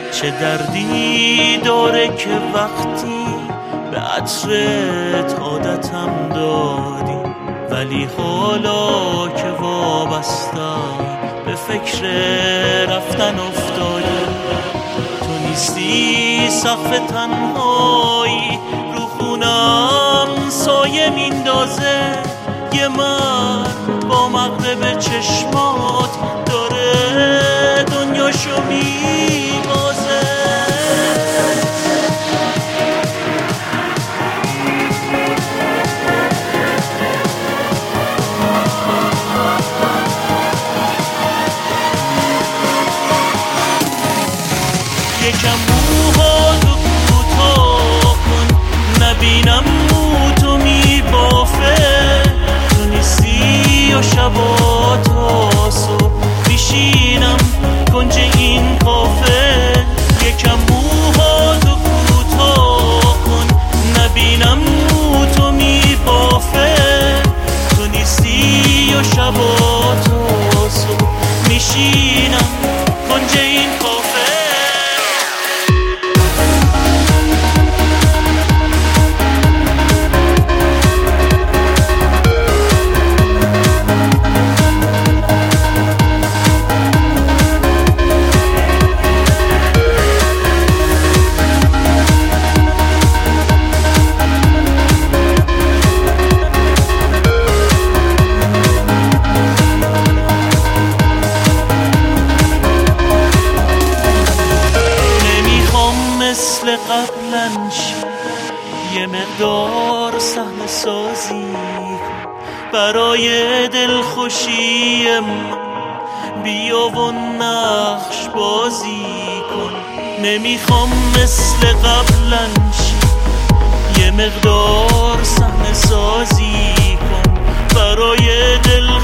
چه دردی داره که وقتی به عطرت عادتم دادی، ولی حالا که وابستم به فکر رفتن افتادی. تو نیستی سقف تنهایی رو خونم سایه میندازه، یه مرد با مغرب چشمات داره دنیاشو میبازه. یکم موهاتو کوتاه کن نبینم موتو میبافه، تو نیستی و شبا صبح میشینم کنج این کافه. یکم موهاتو کوتاه کن نبینم موتو میبافه، تو نیستی و شبا صبح میشینم کنج این کافه. مثل قبلن یه مقدار صحنه سازی برای دلخوشی من، بیا و نقش بازی کن. نمیخوام مثل قبلن یه مقدار صحنه سازی کن برای دلخوشی